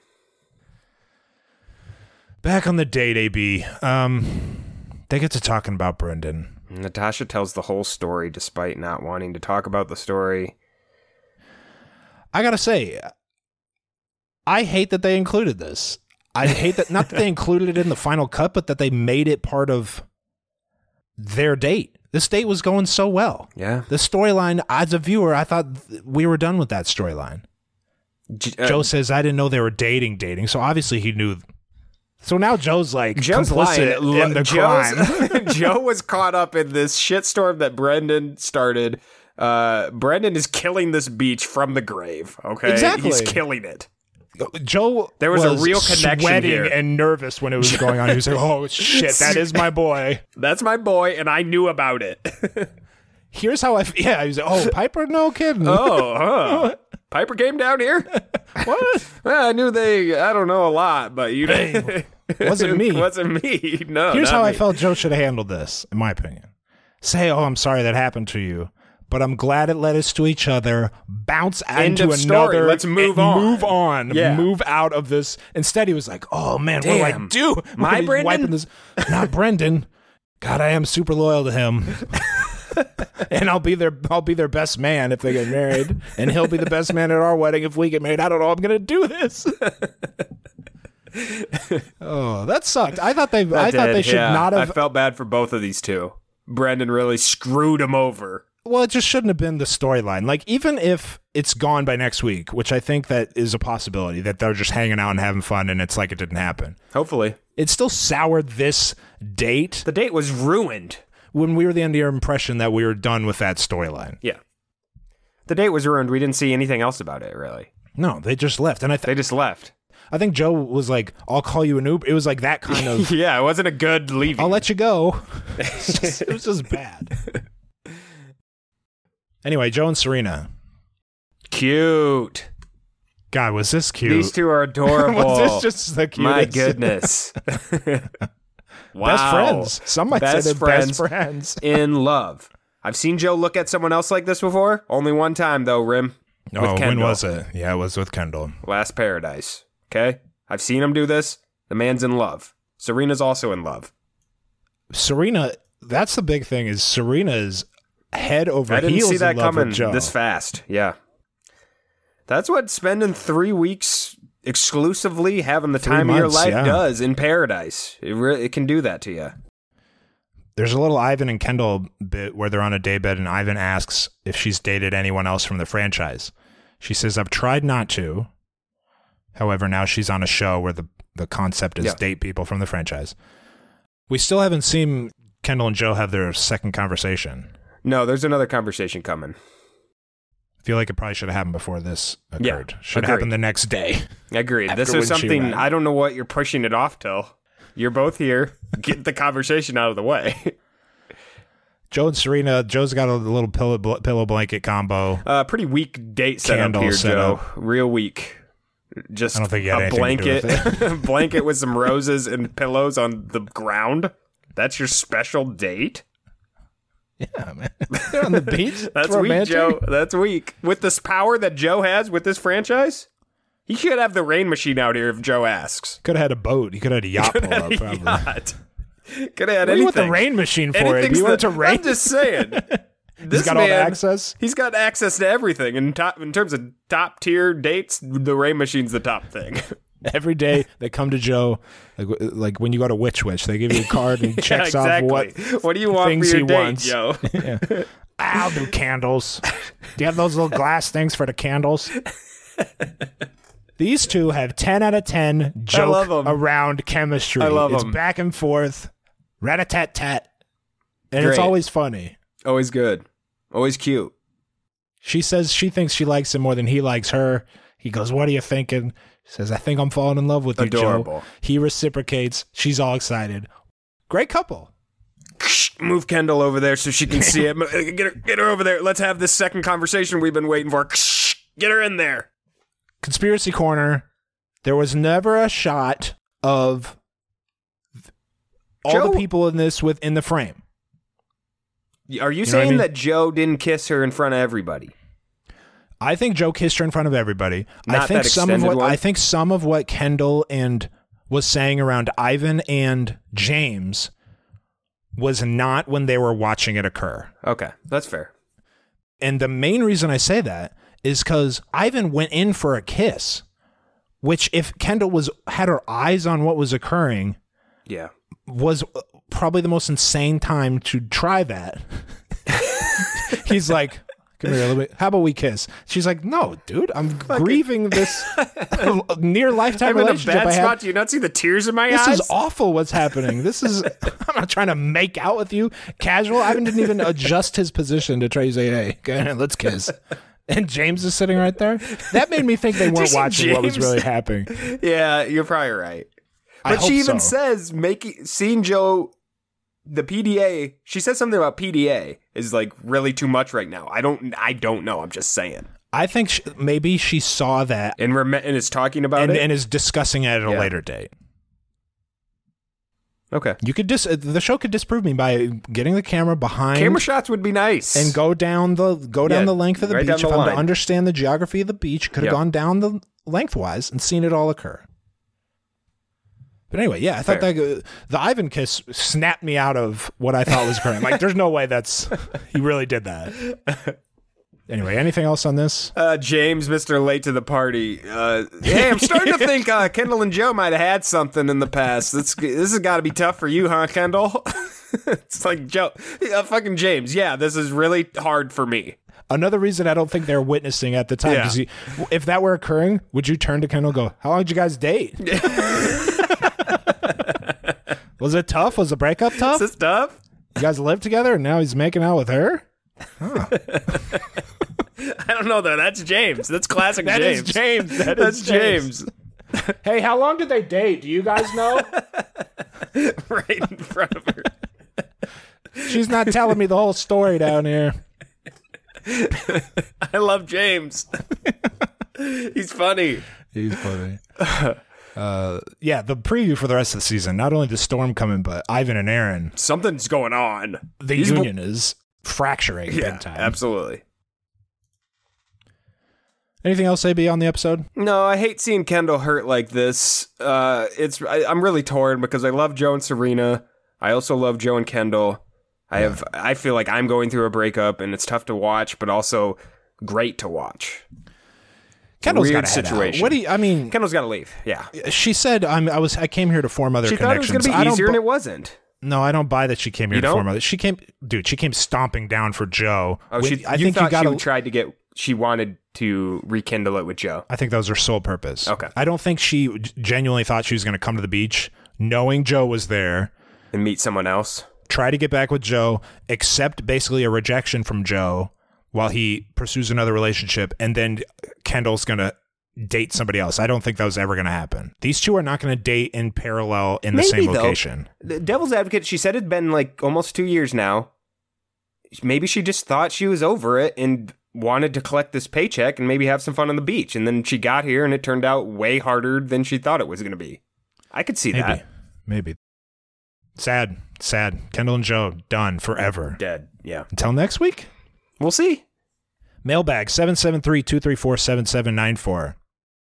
Back on the date, AB. They get to talking about Brendan.
Natasha tells the whole story despite not wanting to talk about the story.
I gotta say, I hate that they included this. I hate that, not that they included it in the final cut, but that they made it part of their date. This date was going so well.
Yeah.
The storyline, as a viewer, I thought we were done with that storyline. Joe says, I didn't know they were dating, so obviously he knew. So now Joe's like complicit in the crime.
Joe was caught up in this shitstorm that Brendan started. Brendan is killing this beach from the grave. Okay,
Exactly.
He's killing it.
Joe
There was a real connection
sweating
here.
and nervous when it was going on. He was like, oh, shit, that is my boy.
That's my boy, and I knew about it.
Here's how I... Yeah, he was like, oh, Piper? No kidding.
Piper came down here?
What?
Well, I knew I don't know a lot, but you
Hey, wasn't me.
It wasn't me. No,
Here's
not
how I
me.
felt Joe should have handled this, in my opinion. Say, oh, I'm sorry that happened to you, but I'm glad it led us to each other. Bounce
End
into
of story.
another.
Let's move
and
on.
Move on.
Yeah.
Move out of this. Instead, he was like, oh, man, what do I
Damn.
do?
My
He's
Brendan?
wiping this. Not Brendan. God, I am super loyal to him. And I'll be their best man if they get married, and he'll be the best man at our wedding if we get married. I don't know. I'm gonna do this. Oh, that sucked. I thought they should not have.
I felt bad for both of these two. Brendan really screwed him over.
Well, it just shouldn't have been the storyline. Like, even if it's gone by next week, which I think that is a possibility, that they're just hanging out and having fun, and it's like it didn't happen.
Hopefully,
It still soured this date
the date was ruined.
when we were the under impression that we were done with that storyline.
Yeah, the date was ruined. We didn't see anything else about it, really.
No, they just left, and
They just left.
I think Joe was like, I'll call you an Uber. It was like that kind of.
Yeah, it wasn't a good leaving.
I'll let you go. It was just bad. Anyway, Joe and Serena.
Cute.
God, was this cute?
These two are adorable.
Was this just the cutest?
My goodness. Wow.
Best friends. Some might say they're best friends.
In love. I've seen Joe look at someone else like this before. Only one time, though, Rim.
Oh, when was it? Yeah, it was with Kendall.
Last Paradise. Okay? I've seen him do this. The man's in love. Serena's also in love.
Serena, that's the big thing, is Serena is head over heels
I didn't see that
in love
coming
with Joe.
this fast. Yeah. That's what spending 3 weeks exclusively having the
3
time of your
months,
life
yeah.
does in paradise. It can do that to you.
There's a little Ivan and Kendall bit where they're on a daybed and Ivan asks if she's dated anyone else from the franchise. She says, I've tried not to. However, now she's on a show where the concept is date people from the franchise. We still haven't seen Kendall and Joe have their second conversation.
No, there's another conversation coming.
I feel like it probably should have happened before this occurred.
Yeah,
should have happened the next day.
Agreed.
After
This
when
is
she
something,
went.
I don't know what you're pushing it off till. You're both here. Get the conversation out of the way.
Joe and Serena. Joe's got a little pillow blanket combo.
Pretty weak date setup
Candle
here,
setup.
Joe. Real weak. Just
I don't think he had
a
anything to do
blanket,
with
blanket with some roses and pillows on the ground. That's your special date?
Yeah, man. They're on the beach.
That's
romantic.
weak, Joe. That's weak. With this power that Joe has with this franchise, he should have the rain machine out here if Joe asks.
Could have had a boat. He could have had a yacht pull up, probably.
Could have had
What do you
anything.
want the rain machine for? Do
Anything's
you want it to
the-
rain?
I'm just saying. This
He's got all the access?
He's got access to everything. In terms of top tier dates, the rain machine's the top thing.
Every day they come to Joe, like when you go to Witch, they give you a card and checks
exactly.
off
what do you want
things
for
he
your date,
wants.
Joe?
Yeah. I'll do candles. Do you have those little glass things for the candles? These two have 10 out of 10 joke around chemistry.
I love
It's
them.
back and forth, rat-a-tat-tat, and it's
Great.
always funny.
Always good. Always cute.
She says she thinks she likes him more than he likes her. He goes, what are you thinking? She says, I think I'm falling in love with you,
Adorable.
Joe. He reciprocates. She's all excited. Great couple.
Move Kendall over there so she can see it. Get her over there. Let's have this second conversation we've been waiting for. Get her in there.
Conspiracy Corner. There was never a shot of all
Joe?
the people in this within the frame.
Are you
know what
saying
I mean?
that Joe didn't kiss her in front of everybody?
I think Joe kissed her in front of everybody.
Not
I think
that
some of
extended
what
one?
I think some of what Kendall and was saying around Ivan and James was not when they were watching it occur.
Okay, that's fair.
And the main reason I say that is because Ivan went in for a kiss, which if Kendall had her eyes on what was occurring,
Yeah.
was probably the most insane time to try that. He's like, come here a little bit. How about we kiss? She's like, no, dude, I'm grieving this near lifetime
I'm in a
relationship
bad
I
spot.
have.
Do you not see the tears in my
This
eyes?
is awful what's happening. This is, I'm not trying to make out with you. Casual. Ivan didn't even adjust his position to try to say, hey, okay, let's kiss. And James is sitting right there. That made me think they
you
weren't
see
watching what was
James?
really happening.
Yeah, you're probably right.
I
But
hope
she even
so.
says seeing Joe, the PDA. She says something about PDA is like really too much right now. I don't know. I'm just saying.
I think maybe she saw that
And is talking about it.
and is discussing it at a
Yeah.
later date.
Okay.
You could the show could disprove me by getting the camera behind
Camera shots would be nice.
and go down the length of the
right
beach.
down
If
the
I'm to
line.
understand the geography of the beach, could have
Yep.
gone down the lengthwise and seen it all occur. But anyway, yeah, I thought
Fair.
that the Ivan kiss snapped me out of what I thought was occurring. Like, there's no way he really did that. Anyway, anything else on this?
James, Mr. Late to the Party. Hey, I'm starting to think Kendall and Joe might have had something in the past. This has got to be tough for you, huh, Kendall? It's like, Joe, fucking James. Yeah, this is really hard for me.
Another reason I don't think they're witnessing at the time.
Yeah.
'Cause if that were occurring, would you turn to Kendall and go, how long did you guys date? Was it tough? Was the breakup tough?
Is this tough?
You guys live together and now he's making out with her?
I don't know, though. That's James. That's classic
That
James.
is James.
That's James.
Hey, how long did they date? Do you guys know?
Right in front of her.
She's not telling me the whole story down here.
I love James. He's funny.
He's funny. Yeah, the preview for the rest of the season, not only the storm coming, but Ivan and Aaron.
Something's going on.
The union is fracturing big time.
Absolutely.
Anything else, AB, on the episode?
No, I hate seeing Kendall hurt like this. I'm really torn because I love Joe and Serena. I also love Joe and Kendall. I feel like I'm going through a breakup, and it's tough to watch, but also great to watch.
Kendall's
Weird
got to head
situation.
out. What do you? I mean,
Kendall's got to leave. Yeah,
she said, "I came here to form other
she
connections."
thought it was going to be easier, and it wasn't.
No, I don't buy that she came here
You
to
don't?
form other. She came stomping down for Joe.
Oh,
I think you got
she wanted to rekindle it with Joe.
I think that was her sole purpose.
Okay.
I don't think she genuinely thought she was going to come to the beach, knowing Joe was there,
And meet someone else.
try to get back with Joe, accept basically a rejection from Joe while he pursues another relationship, and then Kendall's going to date somebody else. I don't think that was ever going to happen. These two are not going to date in parallel in the same location.
The Devil's Advocate, she said it'd been like almost 2 years now. Maybe she just thought she was over it and wanted to collect this paycheck and maybe have some fun on the beach. And then she got here and it turned out way harder than she thought it was going to be. I could see that.
Maybe. Sad. Kendall and Joe, done forever.
Dead. Yeah.
Until next week.
We'll see.
Mailbag 773-234-7794.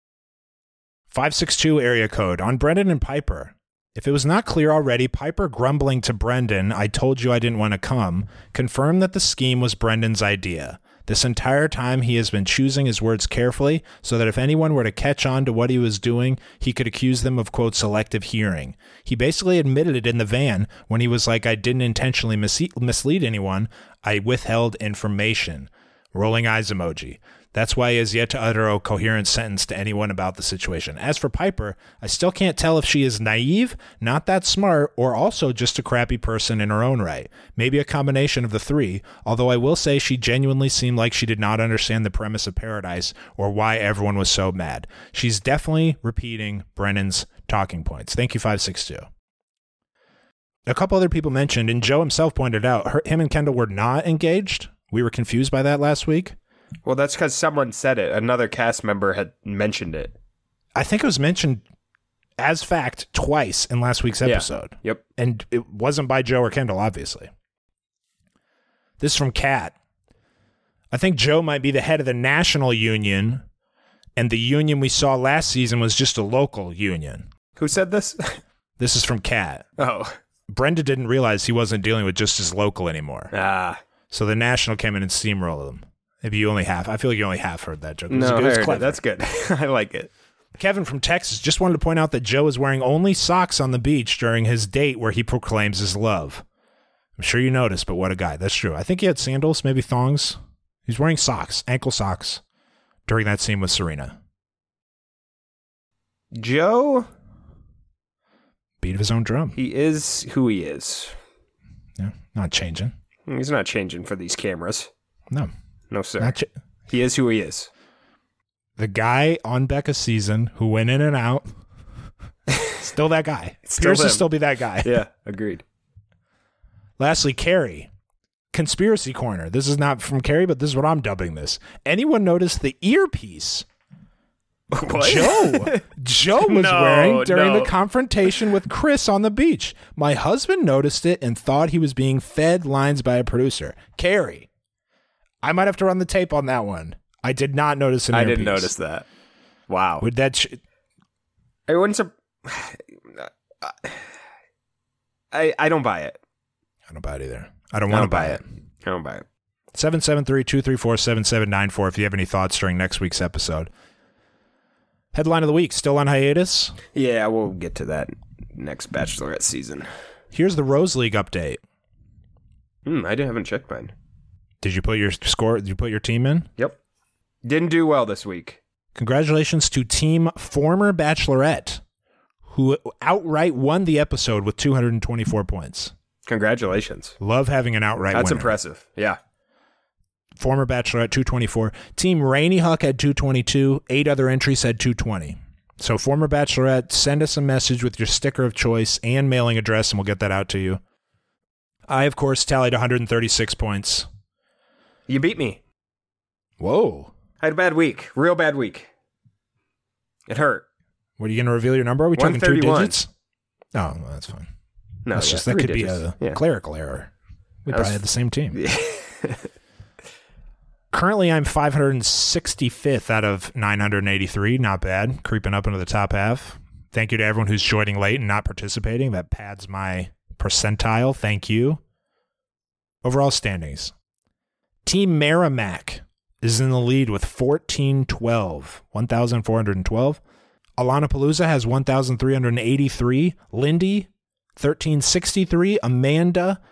562 area code on Brendan and Piper. If it was not clear already, Piper grumbling to Brendan, "I told you I didn't want to come," confirmed that the scheme was Brendan's idea. This entire time he has been choosing his words carefully so that if anyone were to catch on to what he was doing, he could accuse them of, quote, selective hearing. He basically admitted it in the van when he was like, "I didn't intentionally mislead anyone. I withheld information." Rolling eyes emoji. That's why he has yet to utter a coherent sentence to anyone about the situation. As for Piper, I still can't tell if she is naive, not that smart, or also just a crappy person in her own right. Maybe a combination of the three, although I will say she genuinely seemed like she did not understand the premise of Paradise or why everyone was so mad. She's definitely repeating Brennan's talking points. Thank you, 562. A couple other people mentioned, and Joe himself pointed out, him and Kendall were not engaged. We were confused by that last week.
Well, that's because someone said it. Another cast member had mentioned it.
I think it was mentioned as fact twice in last week's episode.
Yeah. Yep.
And it wasn't by Joe or Kendall, obviously. This is from Kat. I think Joe might be the head of the national union, and the union we saw last season was just a local union.
Who said this?
This is from Kat.
Oh.
Brenda didn't realize he wasn't dealing with just his local anymore.
Ah.
So the national came in and steamrolled him. Maybe you only half. I feel like you only half heard that joke.
No, I heard
clever.
it. That's good. I like it.
Kevin from Texas just wanted to point out that Joe is wearing only socks on the beach during his date where he proclaims his love. I'm sure you noticed, but what a guy. That's true. I think he had sandals, maybe thongs. He's wearing socks, ankle socks, during that scene with Serena.
Joe?
Beat of his own drum.
He is who he is.
Yeah, not changing.
He's not changing for these cameras.
No.
No, sir. He is who he is.
The guy on Becca's season who went in and out, still that guy.
Still
Pierce will
him.
still be that guy.
Yeah, agreed.
Lastly, Carrie. Conspiracy Corner. This is not from Carrie, but this is what I'm dubbing this. Anyone notice the earpiece
What?
Joe was wearing during
no.
the confrontation with Chris on the beach? My husband noticed it and thought he was being fed lines by a producer. Carrie. I might have to run the tape on that one. I did not notice an earpiece.
I didn't notice that. Wow.
Would that...
I wouldn't... I don't buy it.
I don't buy it either. I don't want to buy it.
I don't buy it.
773-234-7794 if you have any thoughts during next week's episode. Headline of the week, still on hiatus?
Yeah, we'll get to that next Bachelorette season.
Here's the Rose League update.
I haven't checked mine.
Did you put your score? Did you put your team in?
Yep. Didn't do well this week.
Congratulations to Team Former Bachelorette, who outright won the episode with 224 points.
Congratulations.
Love having an outright winner.
That's impressive. Yeah.
Former Bachelorette, 224. Team Rainy Huck had 222. 8 other entries had 220. So former Bachelorette, send us a message with your sticker of choice and mailing address, and we'll get that out to you. I, of course, tallied 136 points.
You beat me.
Whoa.
I had a bad week. Real bad week. It hurt.
What, are you going to reveal your number? Are we talking 2 digits? Oh, well, that's fine.
No,
that's just, that could digits. Be a clerical error. We probably had the same team. Currently, I'm 565th out of 983. Not bad. Creeping up into the top half. Thank you to everyone who's joining late and not participating. That pads my percentile. Thank you. Overall standings. Team Merrimack is in the lead with 1,412. Alana Palooza has 1,383. Lindy, 1,363. Amanda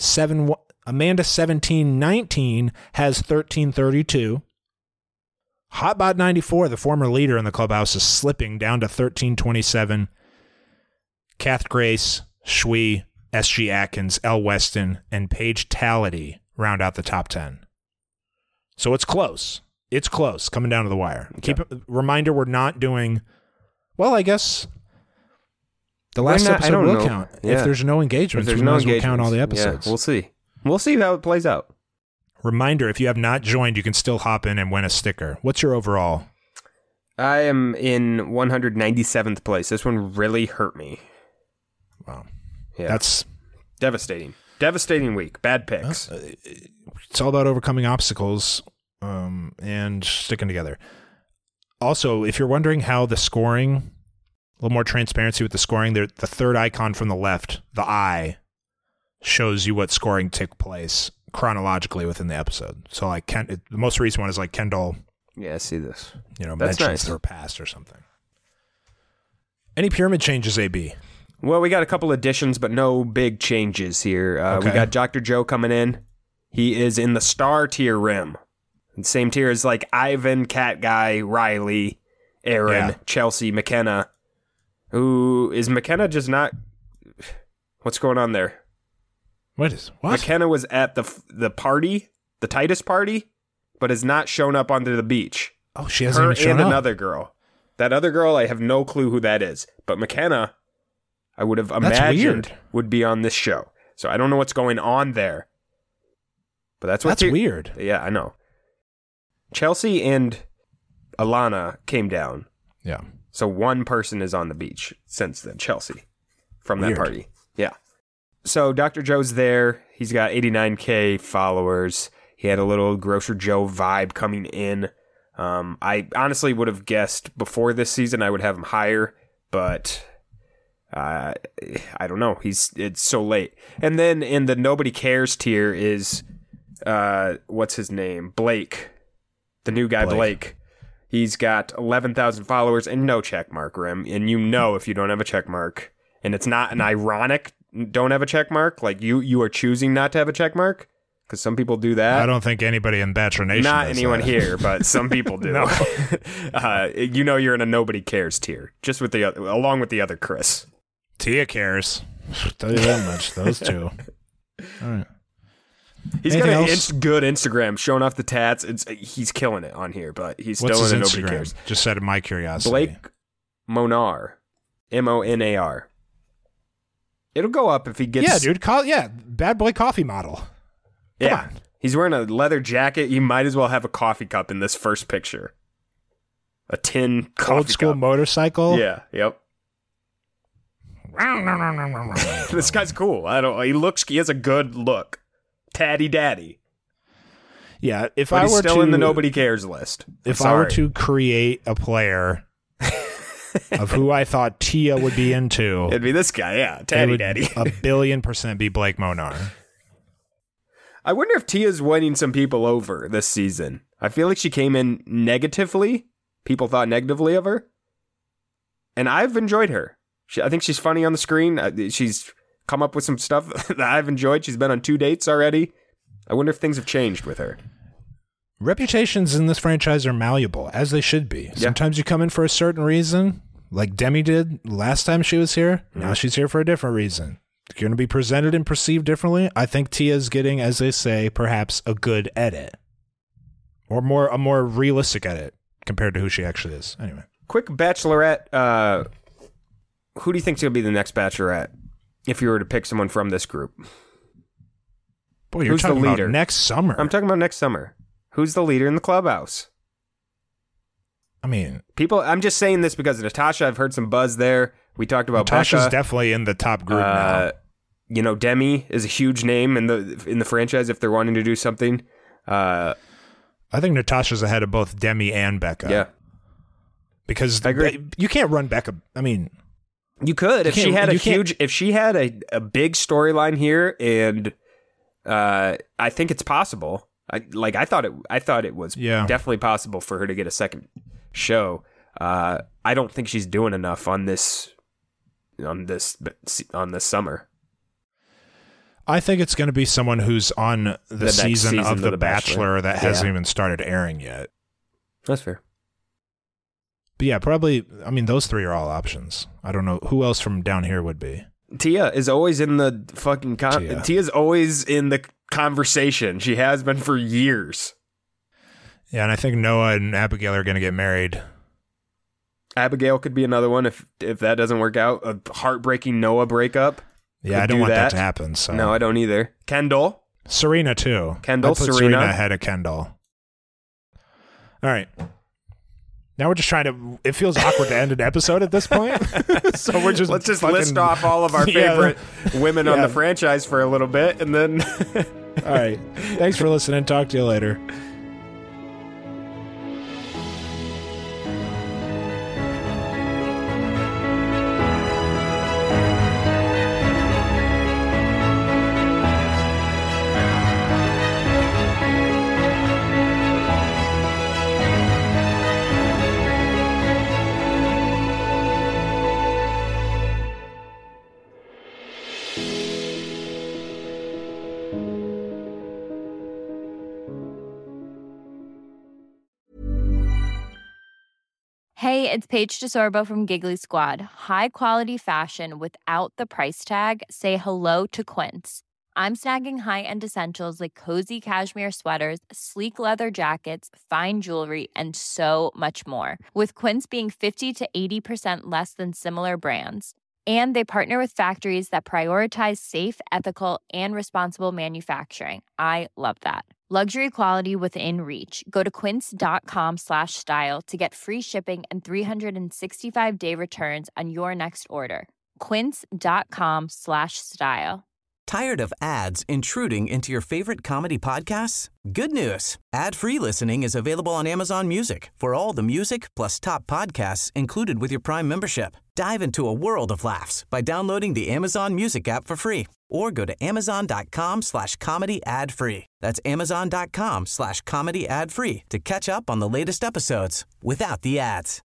1719 has 1,332. Hotbot 94, the former leader in the clubhouse, is slipping down to 1,327. Kath Grace, Shui, SG Atkins, L. Weston, and Paige Tality round out the top 10. So it's close. It's close, coming down to the wire. Okay. Reminder, we're not doing, well, I guess the last episode will count. Yeah. If there's no engagement, we might as well count all the episodes.
Yeah, we'll see. We'll see how it plays out.
Reminder, if you have not joined, you can still hop in and win a sticker. What's your overall?
I am in 197th place. This one really hurt me.
Wow.
Yeah.
That's
devastating. Devastating week. Bad picks.
It's all about overcoming obstacles and sticking together. Also, if you're wondering how the scoring, a little more transparency with the scoring, the third icon from the left, the eye, shows you what scoring took place chronologically within the episode. So like the most recent one is like Kendall.
Yeah, I see this.
Mentions her past or something. Any pyramid changes, AB?
Well, we got a couple additions, but no big changes here.
Okay.
We got Dr. Joe coming in. He is in the star tier rim. Same tier as like Ivan, Cat Guy, Riley, Aaron, Chelsea, McKenna. Who is McKenna just not... What's going on there?
What?
McKenna was at the party, the Titus party, but has not shown up onto the beach.
Oh, she hasn't even shown up.
Another girl. That other girl, I have no clue who that is. But McKenna, I would have imagined would be on this show. So I don't know what's going on there. But that's
weird.
Yeah, I know. Chelsea and Alana came down.
Yeah.
So one person is on the beach since then, Chelsea, from that party. Yeah. So Dr. Joe's there. He's got 89K followers. He had a little Grocer Joe vibe coming in. I honestly would have guessed before this season I would have him higher, but I don't know. It's so late. And then in the nobody cares tier is what's his name? Blake. The new guy, Blake. He's got 11,000 followers and no check mark, Rim. And you know if you don't have a check mark, and it's not an ironic don't have a check mark, like you are choosing not to have a check mark, because some people do that.
I don't think anybody in Bachelor Nation
Not anyone here, but some people do.
No.
You know you're in a nobody cares tier, just with along with the other Chris.
Tia cares. I'll tell you that much. Those two. All right.
He's got a good Instagram showing off the tats. He's killing it on here, but he's still in a nobody cares.
Just out of my curiosity.
Blake Monar. Monar. It'll go up if he gets...
Yeah, dude. Bad boy coffee model. Come on.
He's wearing a leather jacket. You might as well have a coffee cup in this first picture. A tin coffee
Old school
cup.
Motorcycle?
Yeah, yep. This guy's cool. He has a good look. Tatty daddy.
Yeah,
but he's still in the nobody cares list.
If I were to create a player of who I thought Tia would be into,
it'd be this guy, yeah, Tatty Daddy.
1,000,000,000% be Blake Monar.
I wonder if Tia's winning some people over this season. I feel like she came in negatively. People thought negatively of her. And I've enjoyed her. I think she's funny on the screen. She's come up with some stuff that I've enjoyed. She's been on 2 dates already. I wonder if things have changed with her.
Reputations in this franchise are malleable, as they should be. Sometimes you come in for a certain reason, like Demi did last time she was here. Now she's here for a different reason. You're going to be presented and perceived differently. I think Tia's getting, as they say, perhaps a good edit. Or a more realistic edit compared to who she actually is. Anyway.
quick Bachelorette. Who do you think's going to be the next Bachelorette if you were to pick someone from this group?
Boy, you're talking about next summer.
I'm talking about next summer. Who's the leader in the clubhouse?
I mean,
I'm just saying this because of Natasha. I've heard some buzz there. We talked about
Natasha's
Becca.
definitely in the top group now.
You know, Demi is a huge name in the franchise if they're wanting to do something.
I think Natasha's ahead of both Demi and Becca.
Yeah.
Because you can't run Becca. I mean,
you could if she had a big storyline here, and I think it's possible. I thought it was definitely possible for her to get a second show. I don't think she's doing enough on this summer.
I think it's going to be someone who's on the season of The Bachelor that hasn't even started airing yet.
That's fair.
But yeah, probably, I mean, those three are all options. I don't know who else from down here would be.
Tia is always in the fucking... Tia's always in the conversation. She has been for years.
Yeah, and I think Noah and Abigail are going to get married.
Abigail could be another one if that doesn't work out. A heartbreaking Noah breakup.
Yeah, I don't want that to happen. So.
No, I don't either. Kendall.
Serena, too.
I'd put
Serena ahead of Kendall. All right. Now we're just trying to... It feels awkward to end an episode at this point. So we're just...
Let's just list off all of our favorite women on the franchise for a little bit, and then...
All right. Thanks for listening. Talk to you later.
Hey, it's Paige DeSorbo from Giggly Squad. High quality fashion without the price tag. Say hello to Quince. I'm snagging high-end essentials like cozy cashmere sweaters, sleek leather jackets, fine jewelry, and so much more. With Quince being 50 to 80% less than similar brands. And they partner with factories that prioritize safe, ethical, and responsible manufacturing. I love that. Luxury quality within reach. Go to quince.com/style to get free shipping and 365-day returns on your next order. Quince.com/style.
Tired of ads intruding into your favorite comedy podcasts? Good news. Ad-free listening is available on Amazon Music for all the music plus top podcasts included with your Prime membership. Dive into a world of laughs by downloading the Amazon Music app for free or go to amazon.com/comedy ad-free. That's amazon.com/comedy ad-free to catch up on the latest episodes without the ads.